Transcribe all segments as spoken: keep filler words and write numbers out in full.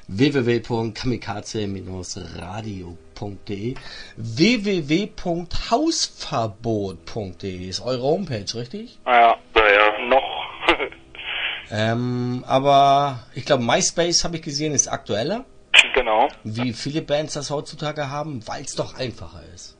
w w w punkt kamikaze radio punkt de, w w w punkt hausverbot punkt de ist eure Homepage, richtig? Naja, naja, noch. ähm, aber ich glaube MySpace, habe ich gesehen, ist aktueller. Genau. Wie viele Bands das heutzutage haben, weil es doch einfacher ist.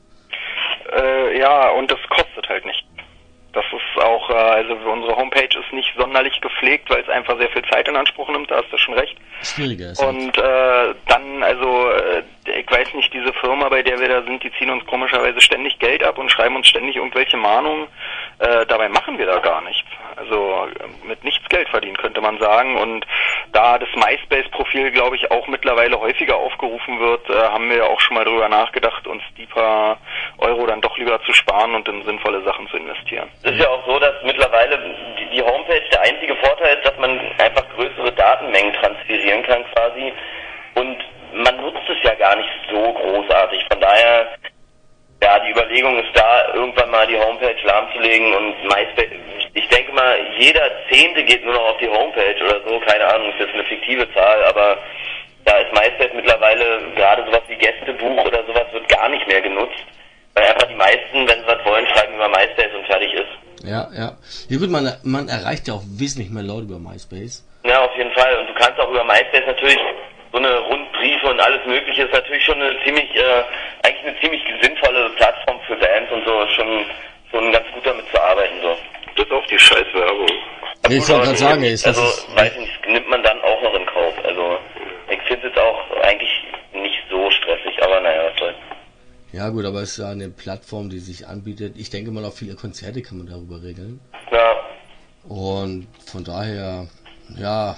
Äh, ja, und das kostet halt nicht. Das ist auch, äh, also unsere Homepage ist nicht sonderlich gepflegt, weil es einfach sehr viel Zeit in Anspruch nimmt, da hast du schon recht. Schwieriger ist Und äh, dann, also, äh, ich weiß nicht, diese Firma, bei der wir da sind, die ziehen uns komischerweise ständig Geld ab und schreiben uns ständig irgendwelche Mahnungen. Äh, dabei machen wir da gar nichts. Also mit nichts Geld verdienen, könnte man sagen. Und da das MySpace-Profil, glaube ich, auch mittlerweile häufiger aufgerufen wird, äh, haben wir ja auch schon mal drüber nachgedacht, uns die paar Euro dann doch lieber zu sparen und in sinnvolle Sachen zu investieren. Es ist ja auch so, dass mittlerweile die, die Homepage, der einzige Vorteil ist, dass man einfach größere Datenmengen transferieren kann quasi. Und man nutzt es ja gar nicht so großartig. Von daher, ja, die Überlegung ist da, irgendwann mal die Homepage lahmzulegen und MySpace, ich denke mal, jeder Zehnte geht nur noch auf die Homepage oder so, keine Ahnung, ist jetzt eine fiktive Zahl, aber da ist MySpace mittlerweile, gerade sowas wie Gästebuch oder sowas, wird gar nicht mehr genutzt, weil einfach die meisten, wenn sie was wollen, schreiben über MySpace und fertig ist. Ja, ja. Ja gut, man, man erreicht ja auch wesentlich mehr Leute über MySpace. Ja, auf jeden Fall. Und du kannst auch über MySpace natürlich so eine Rundbriefe und alles Mögliche, ist natürlich schon eine ziemlich, äh, eigentlich eine ziemlich sinnvolle Plattform für Bands und so, ist schon, schon ganz gut damit zu arbeiten, so. Das ist auch die Scheißwerbung. Ja, ich wollte gerade sagen, ist das... Also, ist, weiß ich nicht, nimmt man dann auch noch in Kauf. Also, ich finde es jetzt auch eigentlich nicht so stressig, aber naja, was soll's. Ja gut, aber es ist ja eine Plattform, die sich anbietet. Ich denke mal, auch viele Konzerte kann man darüber regeln. Ja. Und von daher, ja,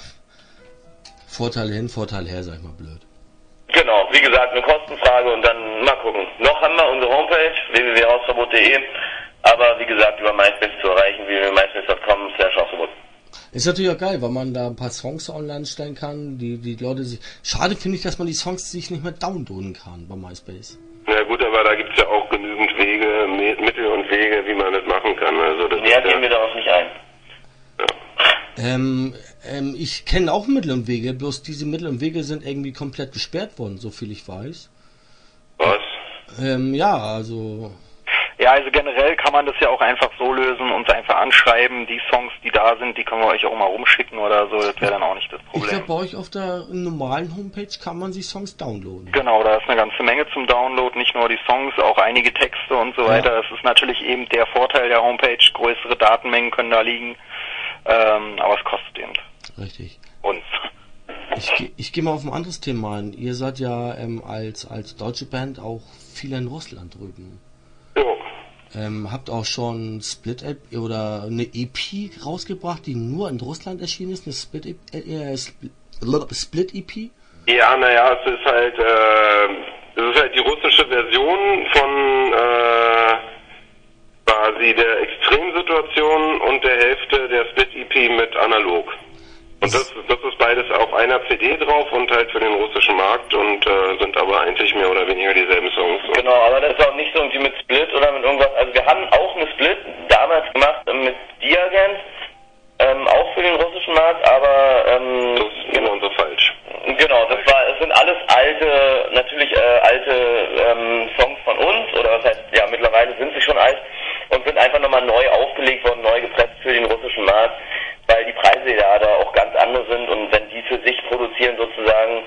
Vorteile hin, Vorteile her, sag ich mal blöd. Genau, wie gesagt, eine Kostenfrage und dann mal gucken. Noch haben wir unsere Homepage, w w w punkt hausverbot punkt de, aber wie gesagt, über MySpace zu erreichen, w w w punkt myspace punkt com slash hausverbot. Ist natürlich auch geil, weil man da ein paar Songs online stellen kann, die die Leute sich... Schade finde ich, dass man die Songs sich nicht mehr downloaden kann bei MySpace. Na gut, aber da gibt's ja auch genügend Wege, Mittel und Wege, wie man das machen kann. Also das Näher ist gehen ja, wir darauf nicht ein. Ja. Ähm, ähm, ich kenne auch Mittel und Wege, bloß diese Mittel und Wege sind irgendwie komplett gesperrt worden, so viel ich weiß. Was? Ähm, ja, also... Ja, also generell kann man das ja auch einfach so lösen, uns einfach anschreiben, die Songs, die da sind, die können wir euch auch mal rumschicken oder so, das wäre dann auch nicht das Problem. Ich glaube, bei euch auf der normalen Homepage kann man sich Songs downloaden. Genau, da ist eine ganze Menge zum Download, nicht nur die Songs, auch einige Texte und so weiter. Ja. Das ist natürlich eben der Vorteil der Homepage, größere Datenmengen können da liegen, ähm, aber es kostet eben Richtig. uns. Ich, ge- ich gehe mal auf ein anderes Thema ein. Ihr seid ja ähm, als, als deutsche Band auch viel in Russland drüben. Jo. Ähm, habt auch schon Split oder eine E P rausgebracht, die nur in Russland erschienen ist, eine Split äh, Split E P? Ja, naja, es ist halt, äh, es ist halt die russische Version von äh, quasi der Extremsituation und der Hälfte der Split E P mit analog. Und das, das ist beides auf einer C D drauf und halt für den russischen Markt und äh, sind aber eigentlich mehr oder weniger dieselben Songs. Genau, aber das ist auch nicht so irgendwie mit Split oder mit irgendwas. Also wir haben auch eine Split damals gemacht mit Diagent, ähm, auch für den russischen Markt, aber ähm, Das ist immer so falsch. Genau, das war, es sind alles alte, natürlich äh, alte ähm, Songs von uns, oder was heißt, ja, mittlerweile sind sie schon alt und sind einfach nochmal neu aufgelegt worden, neu gepresst für den russischen Markt, weil die Preise ja da auch ganz andere sind und wenn die für sich produzieren sozusagen,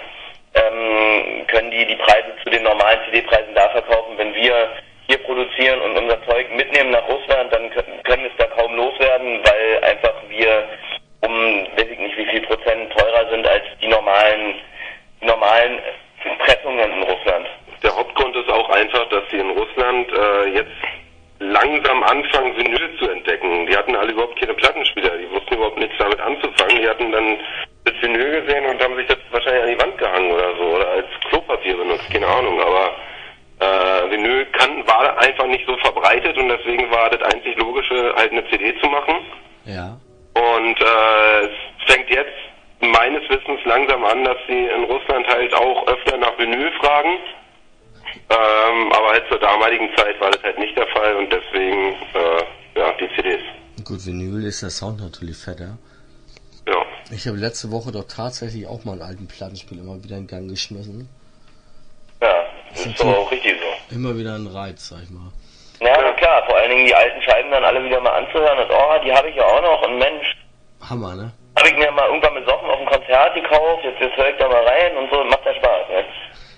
ähm, können die die Preise zu den normalen C D-Preisen da verkaufen. Wenn wir hier produzieren und unser Zeug mitnehmen nach Russland, dann können, können wir es da kaum loswerden, weil einfach wir um, weiß ich nicht wie viel Prozent teurer sind als die normalen, die normalen Pressungen in Russland. Der Hauptgrund ist auch einfach, dass sie in Russland äh, jetzt langsam anfangen, Vinyl zu entdecken. Die hatten alle überhaupt keine Plattenspieler, die wussten überhaupt nichts damit anzufangen. Die hatten dann das Vinyl gesehen und haben sich das wahrscheinlich an die Wand gehangen oder so oder als Klopapier benutzt, keine Ahnung. Aber äh, Vinyl kann, war einfach nicht so verbreitet und deswegen war das einzig Logische, halt eine C D zu machen. Ja. Und äh, es fängt jetzt meines Wissens langsam an, dass sie in Russland halt auch öfter nach Vinyl fragen. Ähm, aber halt zur damaligen Zeit war das halt nicht der Fall und deswegen, äh, ja, die C Ds. Gut, Vinyl ist der Sound natürlich fetter. Ja. Ich habe letzte Woche doch tatsächlich auch mal einen alten Plattenspieler immer wieder in Gang geschmissen. Ja, das ist doch auch richtig so. Immer wieder ein Reiz, sag ich mal. Ja, na klar, vor allen Dingen die alten Scheiben dann alle wieder mal anzuhören und oh, die habe ich ja auch noch und Mensch. Hammer, ne? Habe ich mir mal irgendwann besoffen auf dem Konzert gekauft, jetzt, jetzt höre ich da mal rein und so, macht ja Spaß, ne?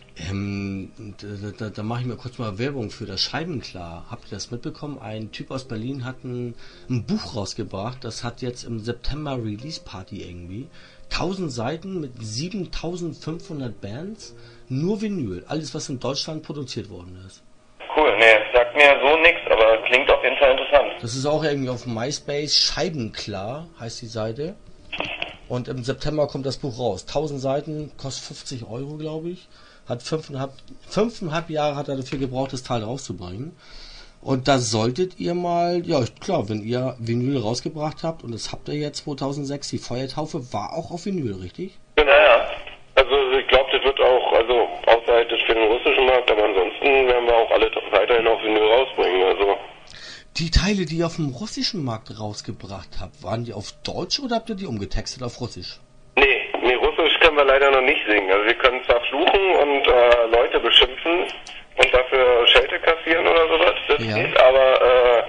Ähm, da, da, da mache ich mir kurz mal Werbung für das Scheibenklar. Habt ihr das mitbekommen? Ein Typ aus Berlin hat ein, ein Buch rausgebracht, das hat jetzt im September Release Party irgendwie. tausend Seiten mit siebentausendfünfhundert Bands, nur Vinyl, alles was in Deutschland produziert worden ist. Cool, ne, sagt mir so nix, aber klingt auf jeden Fall interessant. Das ist auch irgendwie auf MySpace, Scheibenklar heißt die Seite. Und im September kommt das Buch raus. tausend Seiten, kostet fünfzig Euro, glaube ich. Hat fünfeinhalb, fünfeinhalb Jahre hat er dafür gebraucht, das Teil rauszubringen. Und da solltet ihr mal, ja klar, wenn ihr Vinyl rausgebracht habt, und das habt ihr jetzt zweitausendsechs, die Feuertaufe war auch auf Vinyl, richtig? Genau, ja. Also ich glaube, das wird auch, also außer halt das für den russischen Markt, aber ansonsten werden wir auch alle weiterhin auf Vinyl rausbringen, also. Die Teile, die ihr auf dem russischen Markt rausgebracht habt, waren die auf Deutsch oder habt ihr die umgetextet auf Russisch? Nee, nee, Russisch können wir leider noch nicht singen. Also wir können zwar fluchen und äh, Leute beschimpfen und dafür Schelte kassieren oder sowas, das Ja. geht, aber äh,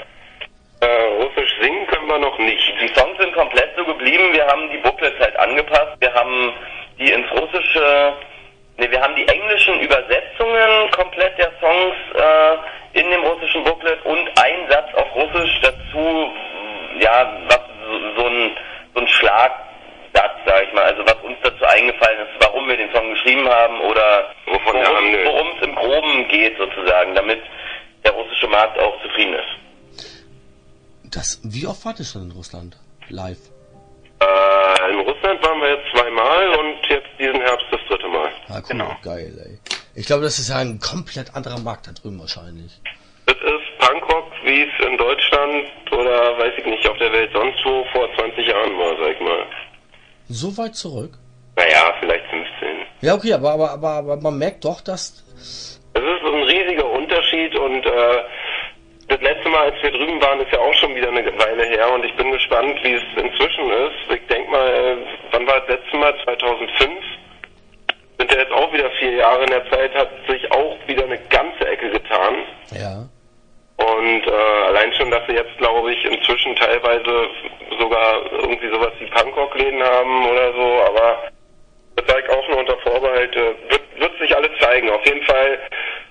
äh, Russisch singen können wir noch nicht. Die Songs sind komplett so geblieben, wir haben die Booklets halt angepasst, wir haben die ins Russische, ne, wir haben die englischen Übersetzungen komplett der Songs äh, in dem russischen Booklet und einen Satz auf Russisch dazu, ja, was so, so ein so ein Schlagsatz, sag ich mal, also was uns dazu eingefallen ist, warum wir den Song geschrieben haben oder Wovon der handelt. worum es im Groben geht sozusagen, damit der russische Markt auch zufrieden ist. Das, wie oft wart ihr schon in Russland? Live? Äh, in Russland waren wir jetzt zweimal und jetzt diesen Herbst das dritte Mal. Ah, cool, Genau. geil, ey. Ich glaube, das ist ja ein komplett anderer Markt da drüben wahrscheinlich. Das ist Punkrock, wie es in Deutschland oder weiß ich nicht, auf der Welt sonst wo vor zwanzig Jahren war, sag ich mal. So weit zurück? Naja, vielleicht fünfzehn. Ja, okay, aber, aber, aber, aber man merkt doch, dass... Es ist ein riesiger Unterschied und äh, das letzte Mal, als wir drüben waren, ist ja auch schon wieder eine Weile her und ich bin gespannt, wie es inzwischen ist. Ich denke mal, äh, wann war das letzte Mal? zweitausendfünf? Sind ja jetzt auch wieder vier Jahre. In der Zeit hat sich auch wieder eine ganze Ecke getan. Ja. Und äh, allein schon, dass sie jetzt, glaube ich, inzwischen teilweise sogar irgendwie sowas wie Punkrock-Läden haben oder so, aber das sage ich auch nur unter Vorbehalt, äh, wird, wird sich alles zeigen. Auf jeden Fall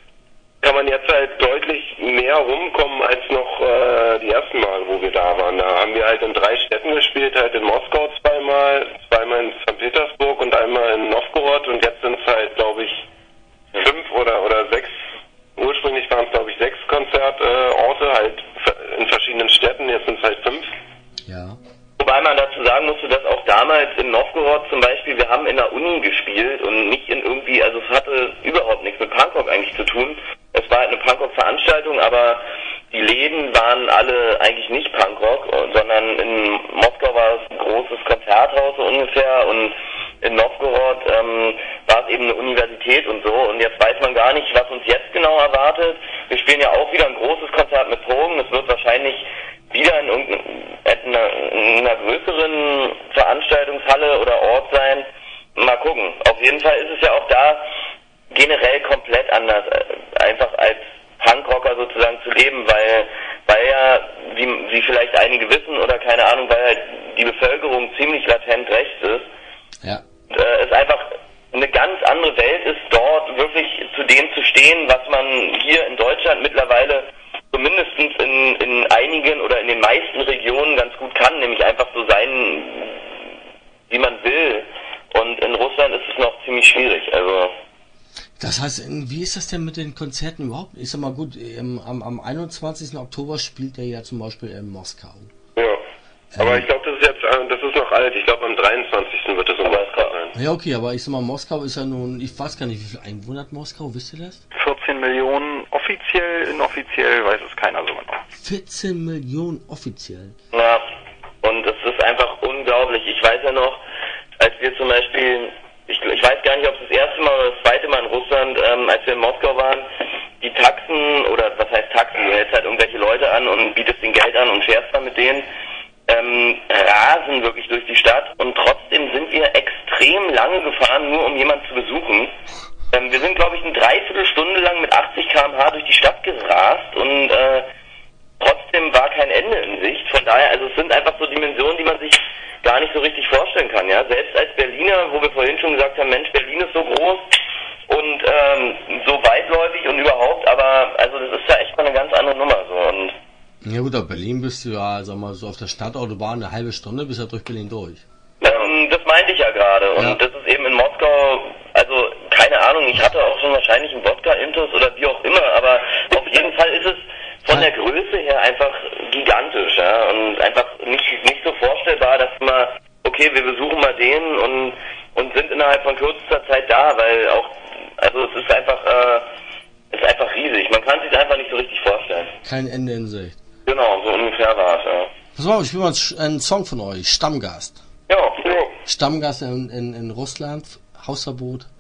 kann man jetzt halt deutlich mehr rumkommen als noch äh, die ersten Mal, wo wir da waren. Da haben wir halt in drei Städten gespielt, halt in Moskau zweimal, zweimal in Sankt Petersburg und einmal in Novgorod und jetzt sind es halt, glaube ich, fünf oder, oder sechs. Ursprünglich waren es, glaube ich, sechs Konzertorte, halt in verschiedenen Städten, jetzt sind es halt fünf. Ja. Wobei man dazu sagen musste, dass auch damals in Novgorod zum Beispiel, wir haben in der Uni gespielt und nicht in irgendwie, also es hatte überhaupt nichts mit Punkrock eigentlich zu tun. Es war halt eine Punkrock-Veranstaltung, aber die Läden waren alle eigentlich nicht Punkrock, sondern in Moskau war es ein großes Konzerthaus so ungefähr und in Novgorod ähm, war es eben eine Universität und so und jetzt weiß man gar nicht, was uns jetzt genau erwartet. Wir spielen ja auch wieder ein großes Konzert mit Drogen, das wird wahrscheinlich wieder in irgendeiner in einer größeren Veranstaltungshalle oder Ort sein. Mal gucken. Auf jeden Fall ist es ja auch da generell komplett anders, einfach als Punkrocker sozusagen zu leben, weil weil ja, wie, wie vielleicht einige wissen oder keine Ahnung, weil halt die Bevölkerung ziemlich latent rechts ist. Ja. Und, äh, es einfach eine ganz andere Welt ist, dort wirklich zu dem zu stehen, was man hier in Deutschland mittlerweile zumindest in, in einigen oder in den meisten Regionen ganz gut kann, nämlich einfach so sein, wie man will. Und in Russland ist es noch ziemlich schwierig, also... Das heißt, wie ist das denn mit den Konzerten überhaupt? Ich sag mal gut, im, am, am einundzwanzigsten Oktober spielt er ja zum Beispiel in Moskau. Ja, aber Ähm. ich glaube, das ist jetzt, äh, das ist noch alt. Ich glaube, am dreiundzwanzigsten wird es in Moskau sein. Ja, okay, aber ich sag mal, Moskau ist ja nun, ich weiß gar nicht, wie viele Einwohner hat Moskau, wisst ihr das? vierzehn Millionen offiziell, inoffiziell weiß es keiner so genau. vierzehn Millionen offiziell. Ja, und es ist einfach unglaublich. Ich weiß ja noch, als wir zum Beispiel, ich, ich weiß gar nicht, ob es das erste Mal oder das zweite Mal in Russland, ähm, als wir in Moskau waren, die Taxen, oder was heißt Taxen, du hältst halt irgendwelche Leute an und bietest denen Geld an und fährst dann mit denen, äh, ähm, rasen wirklich durch die Stadt und trotzdem sind wir extrem lange gefahren, nur um jemanden zu besuchen. Ähm, wir sind, glaube ich, eine Dreiviertelstunde lang mit achtzig Kilometer pro Stunde durch die Stadt gerast und äh, trotzdem war kein Ende in Sicht. Von daher, also es sind einfach so Dimensionen, die man sich gar nicht so richtig vorstellen kann. Ja, selbst als Berliner, wo wir vorhin schon gesagt haben, Mensch, Berlin ist so groß und ähm, so weitläufig und überhaupt, aber also das ist ja echt mal eine ganz andere Nummer so. Und ja gut, auf Berlin bist du ja, sag mal, so auf der Stadtautobahn eine halbe Stunde, bist ja durch Berlin durch. Ähm, das meinte ich ja gerade. Und ja. Das ist eben in Moskau, also keine Ahnung, ich hatte auch schon wahrscheinlich einen Wodka-Intus oder wie auch immer, aber auf jeden Fall ist es von der Größe her einfach gigantisch, ja, und einfach nicht, nicht so vorstellbar, dass man, okay, wir besuchen mal den und, und sind innerhalb von kürzester Zeit da, weil auch, also es ist einfach, äh, es ist einfach riesig. Man kann sich einfach nicht so richtig vorstellen. Kein Ende in Sicht. Genau, so ungefähr war es, ja. Pass auf, ich spiele mal einen Song von euch, Stammgast. Ja, ja. Stammgast in, in, in Russland, Hausverbot.